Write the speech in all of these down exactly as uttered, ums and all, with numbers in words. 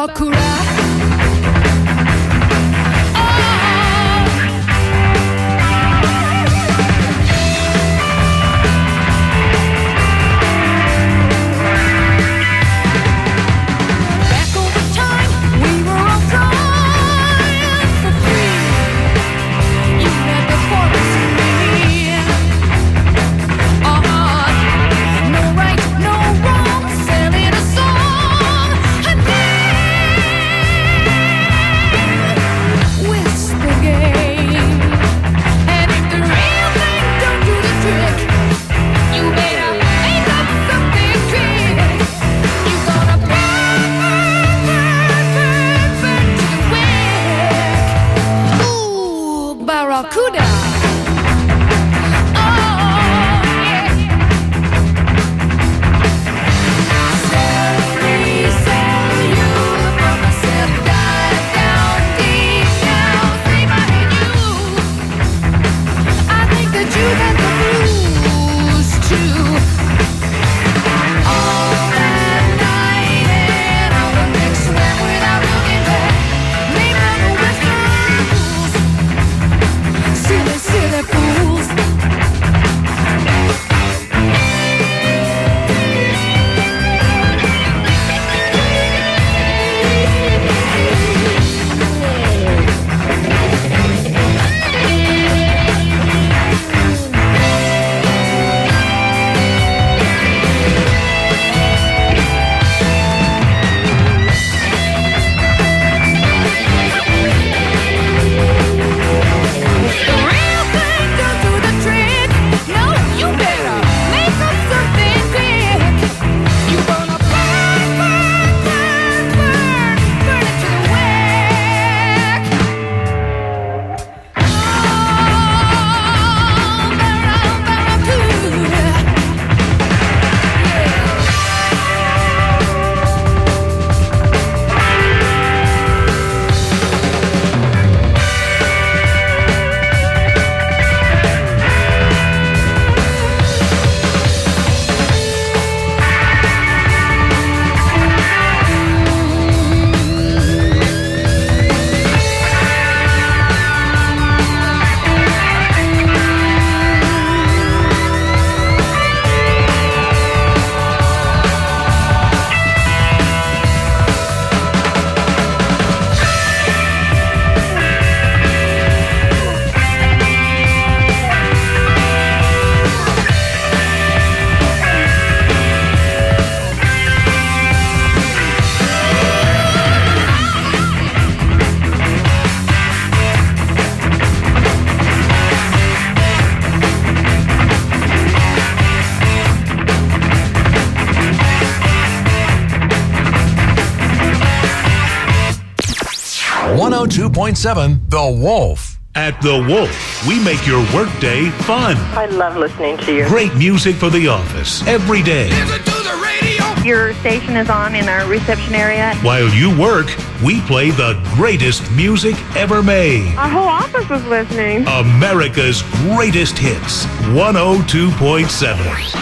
one oh two point seven The Wolf. At The Wolf, we make your workday fun. I love listening to you. Great music for the office every day. Listen to the radio. Your station is on in our reception area. While you work, we play the greatest music ever made. Our whole office is listening. America's greatest hits. one oh two point seven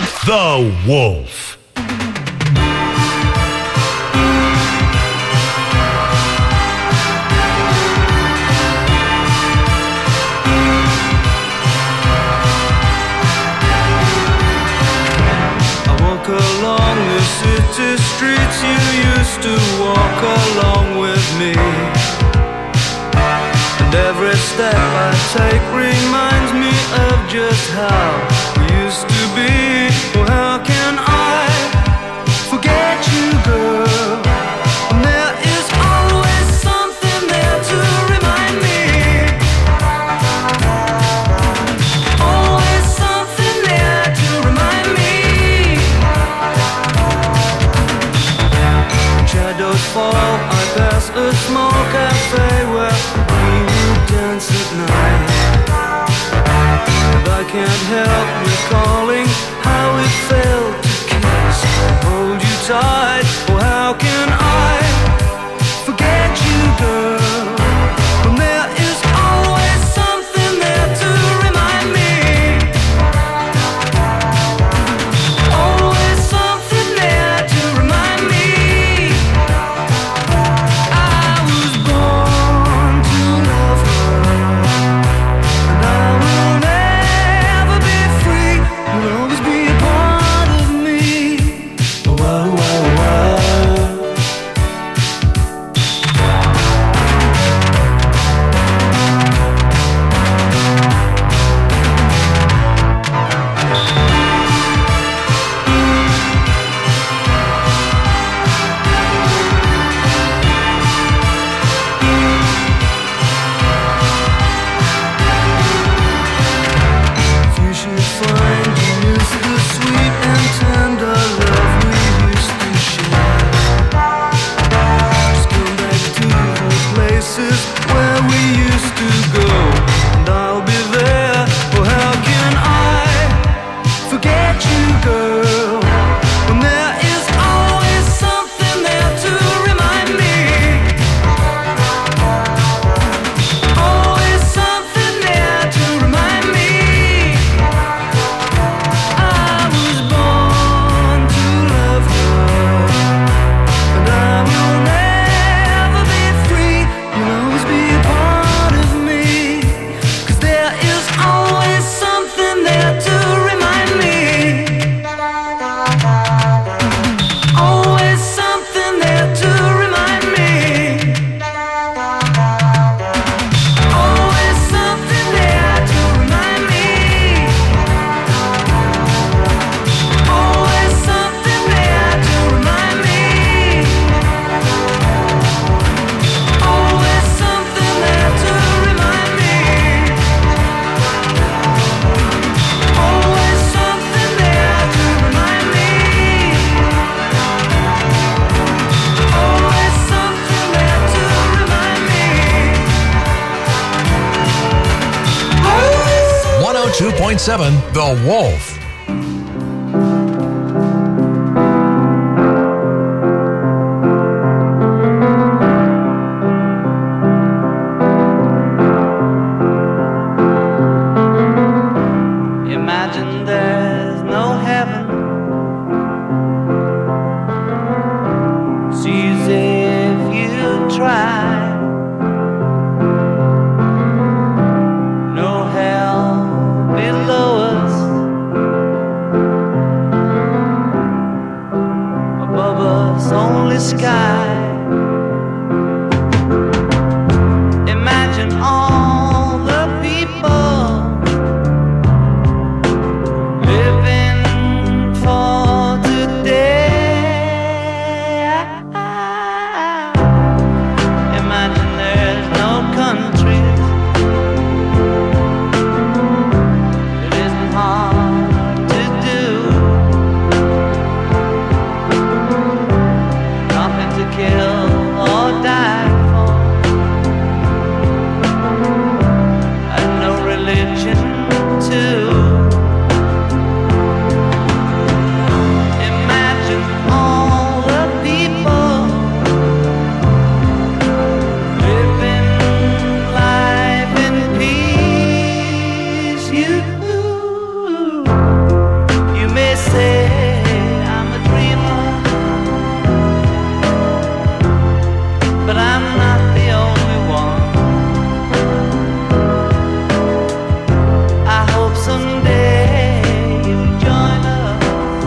The Wolf. Along the city streets you used to walk along with me, and every step I take reminds me of just how we used to be. Oh, how can I forget you, girl? And there is always something there to remind me. Always something there to remind me. Shadows fall, I pass a small cafe where we would dance at night. And I can't help recalling how it felt to kiss and hold you tight. Oh, how can I forget you, girl, when there is always something there to remind me. Always something there to remind me. two point seven The Wolf. Imagine there's no heaven. It's easy if you try. No hell below us. Above us only sky. Imagine all the people living for today. Imagine there's no countries. It isn't hard to do. Nothing to kill or die for, and no religion too. Imagine all the people living life in peace. You, you may say I'm a dreamer, but I'm not the only one. I hope someday you'll join us,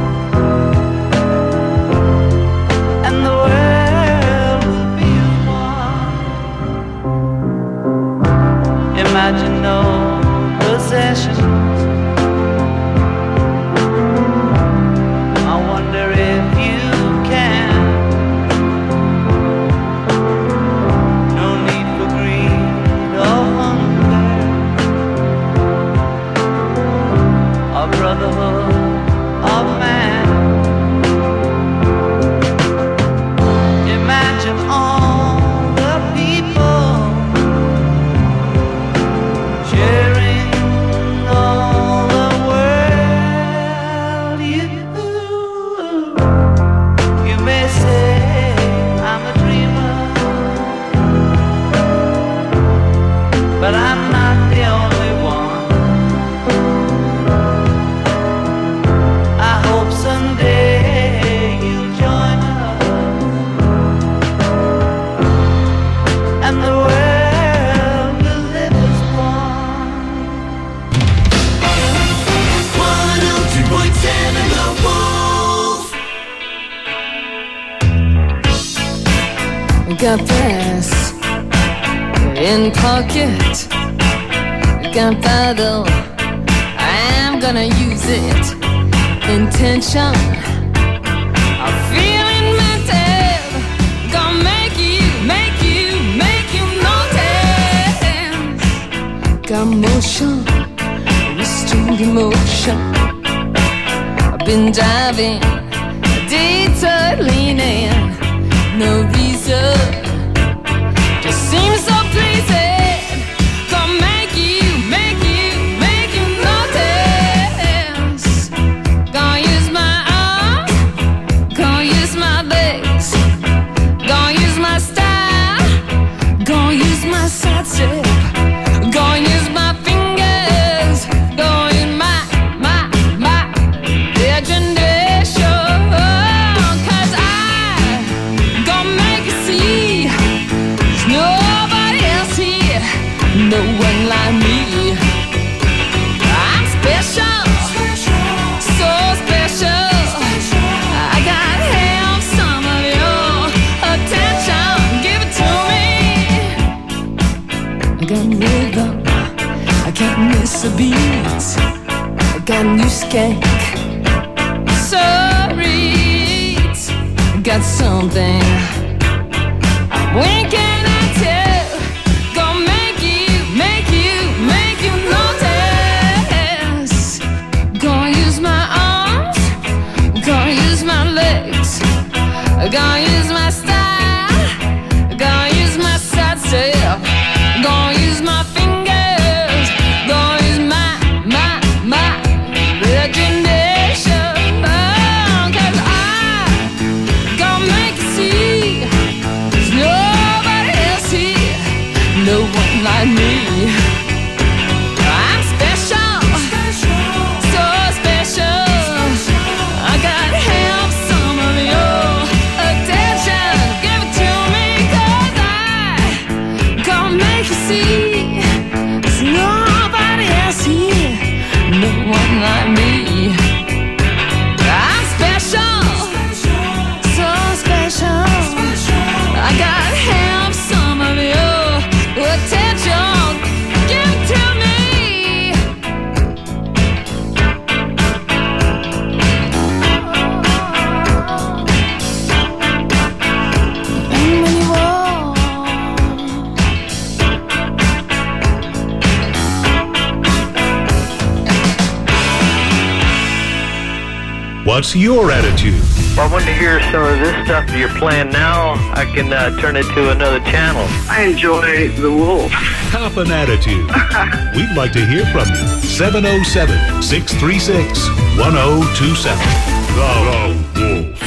and the world will be as one. Imagine no possessions. I wonder if you can. No need for greed or hunger, or brotherhood of man. Imagine all the people sharing all the world. You, you may say I'm a dreamer, but I'm not the only one. I hope someday you'll join us, and the world will live as one. one oh two point seven The Wolf. Got brass in pocket, got paddle, I'm gonna use it. Intention, I'm feeling mental, gonna make you, make you, make you notice. Got motion, restrained emotion. I've been diving, detour leaning, no reason, just seems so pleasing. Gonna make you, make you, make you notice. Gonna use my arms, gonna use my legs, gonna use my style, gonna use my side step, gonna use my fingers, gonna use my, my, my imagination. 'Cause I gonna make you see there's nobody else here, no one like me. I'm special, so special. I gotta have some of your attention. Give it to me. I got rhythm, I can't miss a beat. I got new skank, sorry, I got something. When can I tell? Gonna make you, make you, make you notice. Gonna use my arms, gonna use my legs, gonna use my style, gonna use my side step, gonna use my fingers, gonna use my, my, What's your attitude? Well, I wanted to hear some of this stuff that you're playing now. I can uh, turn it to another channel. I enjoy The Wolf. Have an attitude. We'd like to hear from you. seven oh seven, six three six, one oh two seven. The Wolf.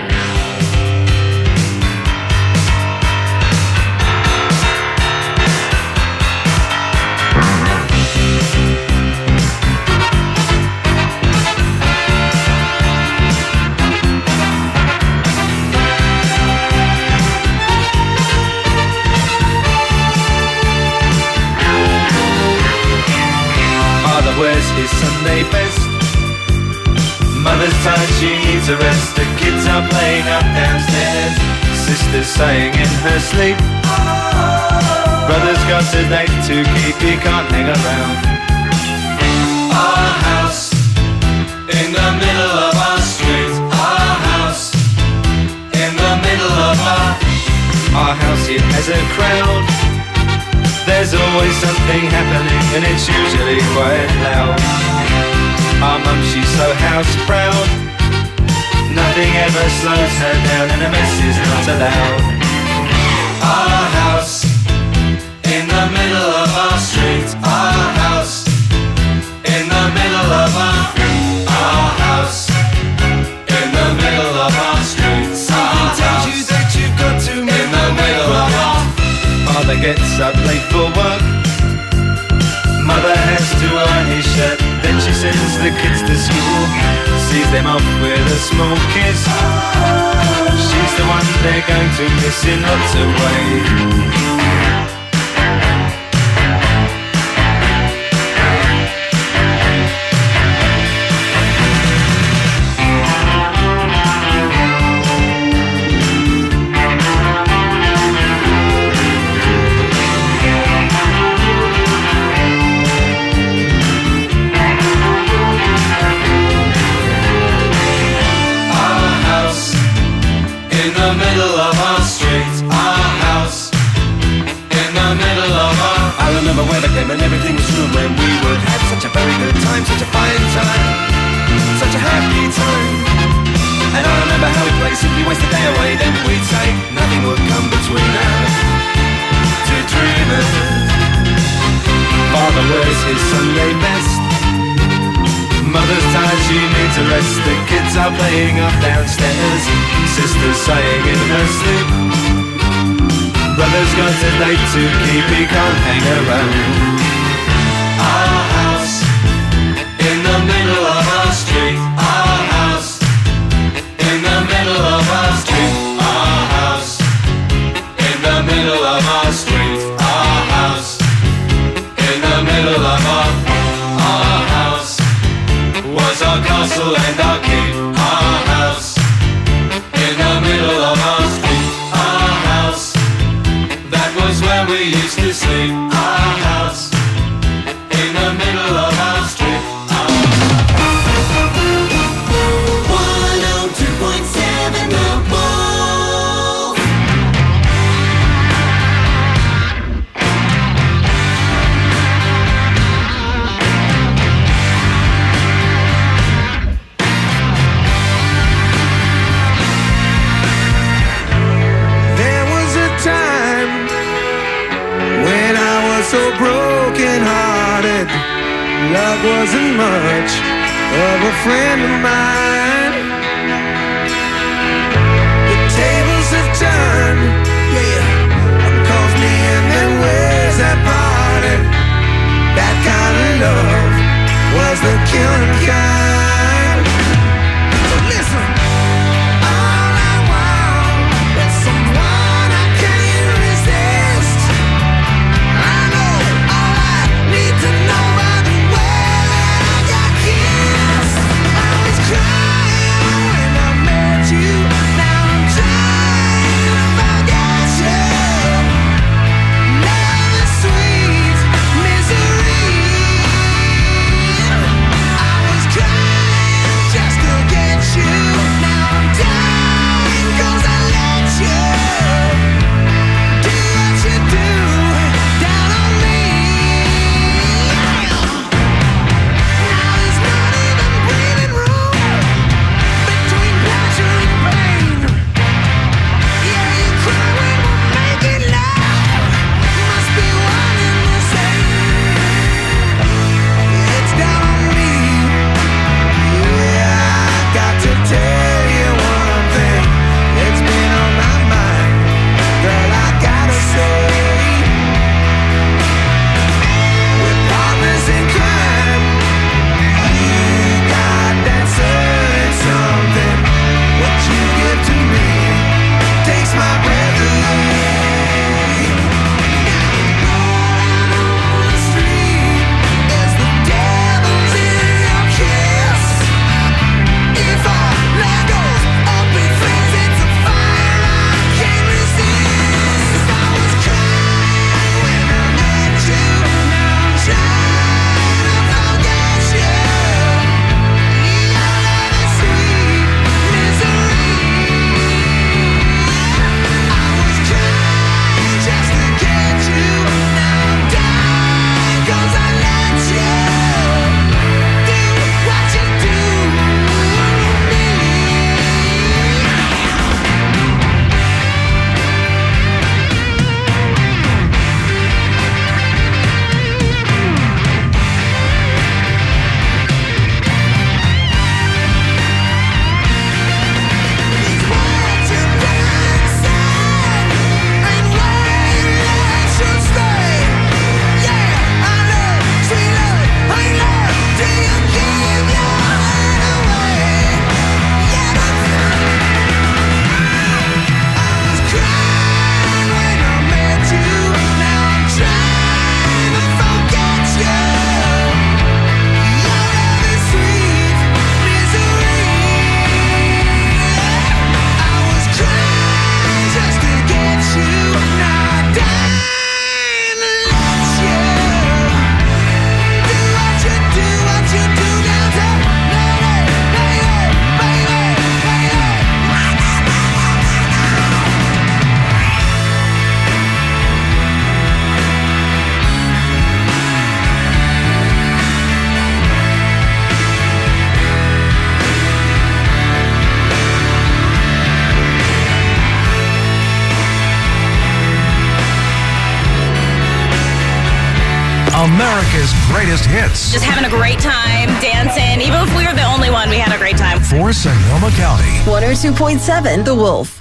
Wears his Sunday best. Mother's tired, she needs a rest. The kids are playing up downstairs. Sister's sighing in her sleep. Brother's got a date to keep, he can't hang around. Our house in the middle of our street. Our house in the middle of our Our house, it has a crowd. There's always something happening and it's usually quite loud. Our mum, she's so house proud. Nothing ever slows her down and a mess is not allowed. Our house in the middle of our street. Our house in the middle of our Our house in the middle of our street. Something tells you that you've got to move in the middle of our Father gets up late for work. Mother has to iron his shirt. Then she sends the kids to school, sees them off with a small kiss. She's the one they're going to miss in lots of ways. And everything was new when we would have such a very good time, such a fine time, such a happy time. And I remember how we played simply waste the day away. Then we'd say nothing would come between us, two dreamers. Father wears his Sunday best. Mother's tired, she needs a rest. The kids are playing up downstairs. Sister's sighing in her sleep. Brother's got a date to keep, he can't hang around. Our house in the middle of our street. Our house in the middle of our street. Our house in the middle of our street. Our house in the middle of our Our house was our castle and our keep. Our house in the middle of our street. Our house, that was where we used to sleep. Our house in the middle of our street. one oh two point seven The Wolf. There was a time when I was so broken hearted. Love wasn't much of a friend of mine. The tables have turned, yeah. Calls me and then ways that parted. That kind of love was the killing kind. So listen, all I want is someone I can't resist. I know all I need to know by the way that I got kissed. I was crying. America's greatest hits. Just having a great time, dancing. Even if we were the only one, we had a great time. For Sonoma County. one oh two point seven The Wolf.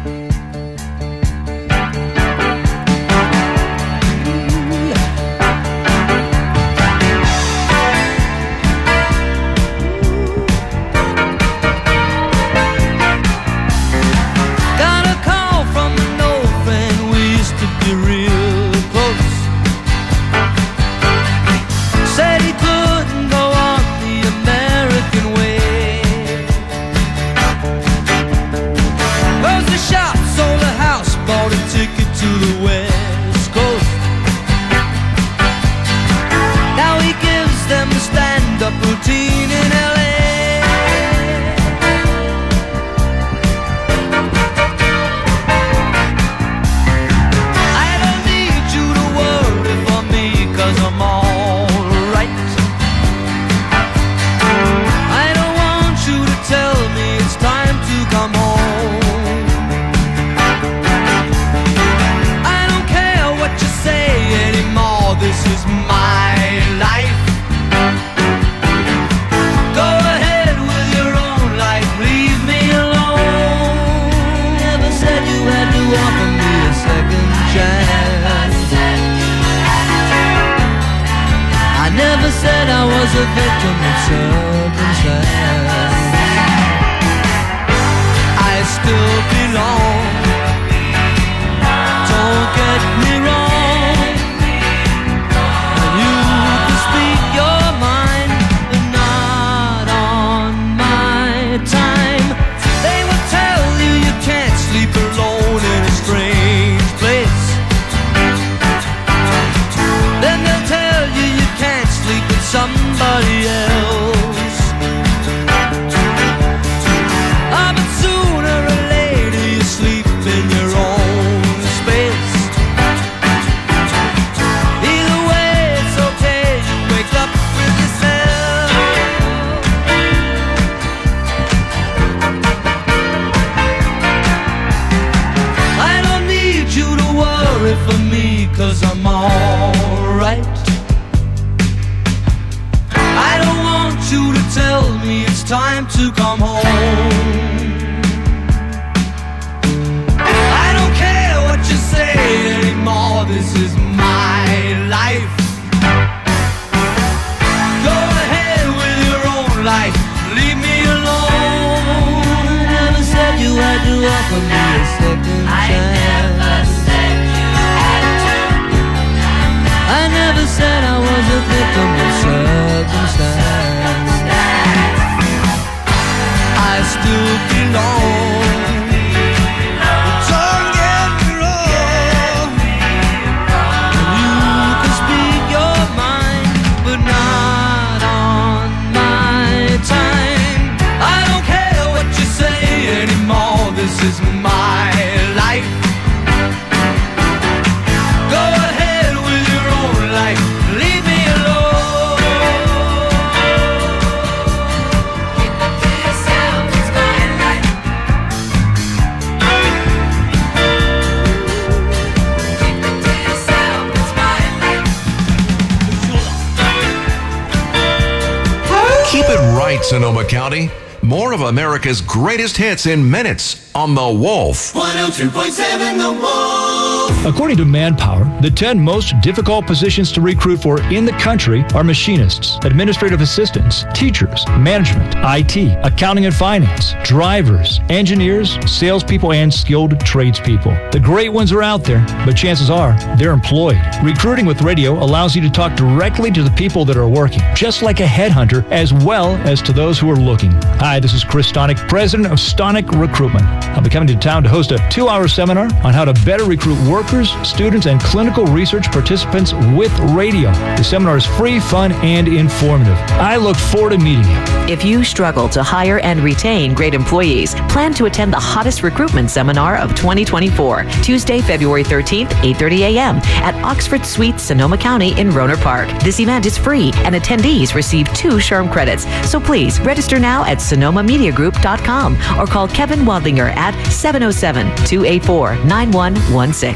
Sonoma County. More of America's greatest hits in minutes on The Wolf. one oh two point seven The Wolf. According to Manpower, the ten most difficult positions to recruit for in the country are machinists, administrative assistants, teachers, management, I T, accounting and finance, drivers, engineers, salespeople, and skilled tradespeople. The great ones are out there, but chances are they're employed. Recruiting with radio allows you to talk directly to the people that are working, just like a headhunter, as well as to those who are looking. Hi, this is Chris Stonick, president of Stonick Recruitment. I'll be coming to town to host a two-hour seminar on how to better recruit workers, students, and clinical research participants with radio. The seminar is free, fun, and informative. I look forward to meeting you. If you struggle to hire and retain great employees, plan to attend the hottest recruitment seminar of twenty twenty-four, Tuesday, February thirteenth, eight thirty a.m. at Oxford Suites, Sonoma County in Rohnert Park. This event is free, and attendees receive two SHRM credits. So please register now at sonoma media group dot com or call Kevin Wadlinger at seven oh seven, two eight four, nine one one six.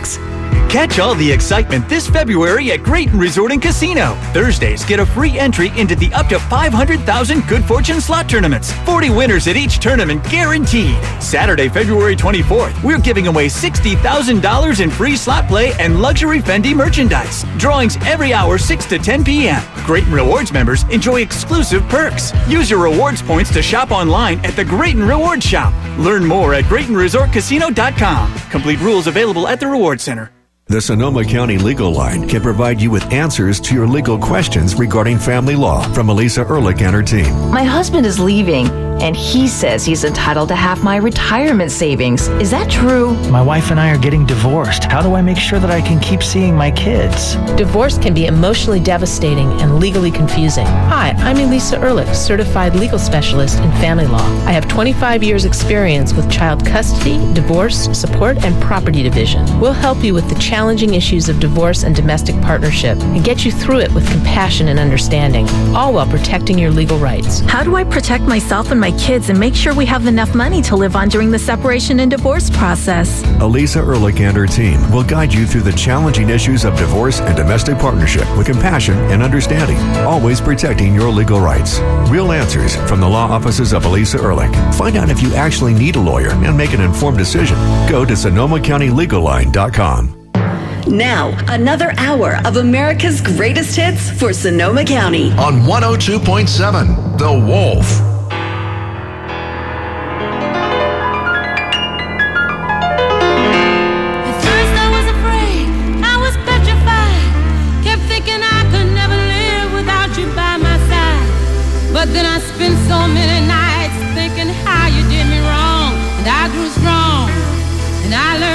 Catch all the excitement this February at Grayton Resort and Casino. Thursdays, get a free entry into the up to five hundred thousand Good Fortune slot tournaments. forty winners at each tournament guaranteed. Saturday, February twenty-fourth, we're giving away sixty thousand dollars in free slot play and luxury Fendi merchandise. Drawings every hour, six to ten p.m. Grayton Rewards members enjoy exclusive perks. Use your rewards points to shop online at the Grayton Rewards Shop. Learn more at Grayton Resort Casino dot com. Complete rules available at the Rewards Center. The Sonoma County Legal Line can provide you with answers to your legal questions regarding family law from Elisa Ehrlich and her team. My husband is leaving, and he says he's entitled to half my retirement savings. Is that true? My wife and I are getting divorced. How do I make sure that I can keep seeing my kids? Divorce can be emotionally devastating and legally confusing. Hi, I'm Elisa Ehrlich, certified legal specialist in family law. I have twenty-five years experience with child custody, divorce, support, and property division. We'll help you with the challenging issues of divorce and domestic partnership and get you through it with compassion and understanding, all while protecting your legal rights. How do I protect myself and my kids and make sure we have enough money to live on during the separation and divorce process? Elisa Ehrlich and her team will guide you through the challenging issues of divorce and domestic partnership with compassion and understanding, always protecting your legal rights. Real answers from the law offices of Elisa Ehrlich. Find out if you actually need a lawyer and make an informed decision. Go to Sonoma County Legal Line dot com. Now, another hour of America's greatest hits for Sonoma County. On one oh two point seven, The Wolf. But then I spent so many nights thinking how you did me wrong, and I grew strong, and I learned